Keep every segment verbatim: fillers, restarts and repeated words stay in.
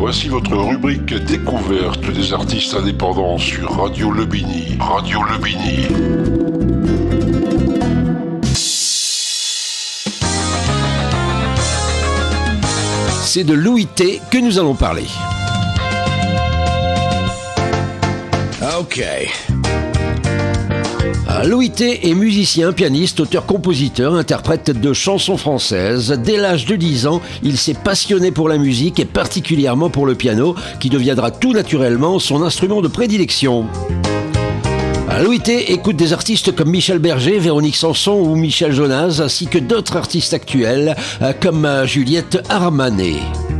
Voici votre rubrique découverte des artistes indépendants sur Radio Le Bini. Radio Le Bini. C'est de Louis T que nous allons parler. Ok. Louis T est musicien, pianiste, auteur, compositeur, interprète de chansons françaises. Dès l'âge de dix ans, il s'est passionné pour la musique et particulièrement pour le piano, qui deviendra tout naturellement son instrument de prédilection. Louis T écoute des artistes comme Michel Berger, Véronique Sanson ou Michel Jonas, ainsi que d'autres artistes actuels comme Juliette Armanet.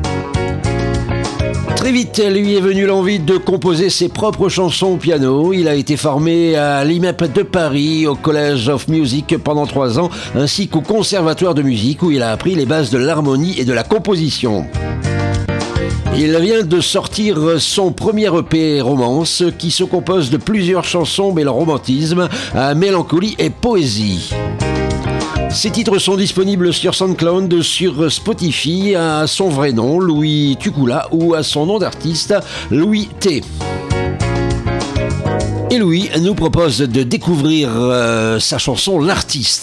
Très vite, lui est venue l'envie de composer ses propres chansons au piano. Il a été formé à l'I M E P de Paris, au College of Music pendant trois ans, ainsi qu'au Conservatoire de musique où il a appris les bases de l'harmonie et de la composition. Il vient de sortir son premier E P Romance qui se compose de plusieurs chansons mêlant romantisme, mélancolie et poésie. Ces titres sont disponibles sur SoundCloud, sur Spotify, à son vrai nom, Louis Tukula, ou à son nom d'artiste, Louis T. Et Louis nous propose de découvrir euh, sa chanson L'artiste.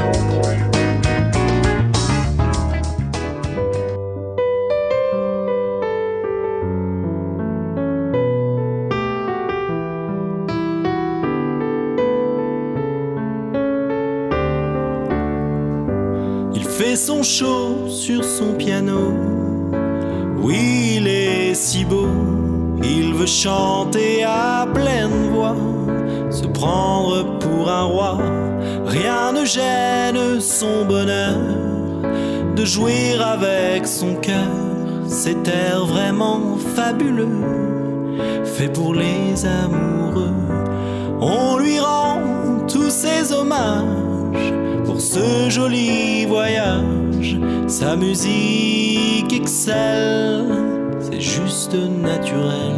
Fait son show sur son piano. Oui, il est si beau. Il veut chanter à pleine voix, se prendre pour un roi. Rien ne gêne son bonheur de jouer avec son cœur. Cet air vraiment fabuleux, fait pour les amoureux. On lui rend tous ses hommages pour ce joli voyage. Sa musique excelle, c'est juste naturel.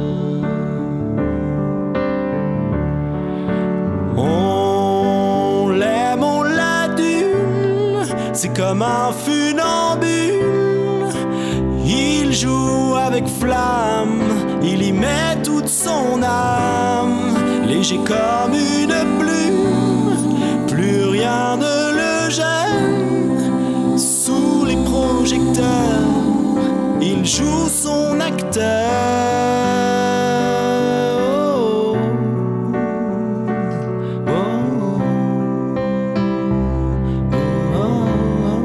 On l'aime, on l'adule, c'est comme un funambule. Il joue avec flamme, il y met toute son âme. Léger comme une plume, plus rien ne le gêne. Sous les projecteurs, il joue son acteur. Oh, oh, oh, oh.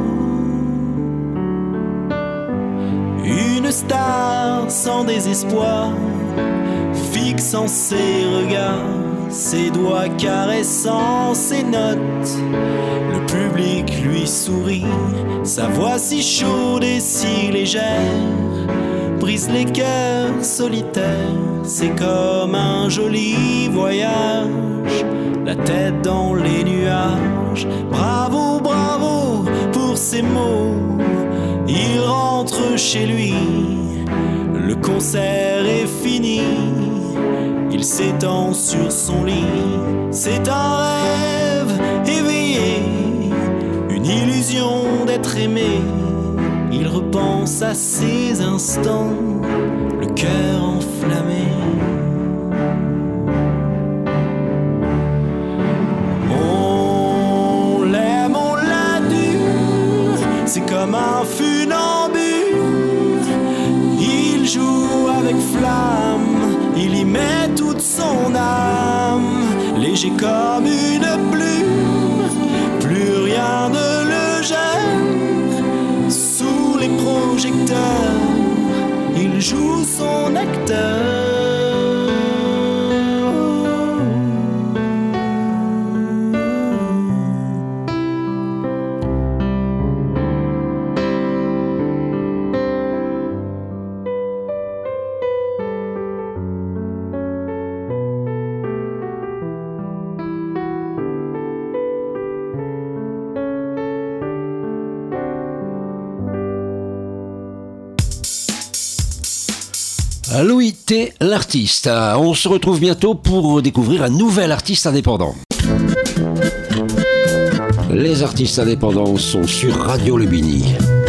Une star sans désespoir, fixant ses regards, ses doigts caressant ses notes. Le public lui sourit, sa voix si chaude et si légère brise les cœurs solitaires. C'est comme un joli voyage, la tête dans les nuages. Bravo, bravo pour ces mots. Il rentre chez lui, le concert est fini. Il s'étend sur son lit, c'est un rêve éveillé, une illusion d'être aimé. Il repense à ces instants, le cœur enflammé. On l'aime, on l'adule, c'est comme un funambule. Il joue avec flamme, il y met toute son âme. Léger comme une plume, plus rien ne le gêne. Sous les projecteurs, il joue son acteur. Louis T, l'artiste. On se retrouve bientôt pour découvrir un nouvel artiste indépendant. Les artistes indépendants sont sur Radio Le Bini.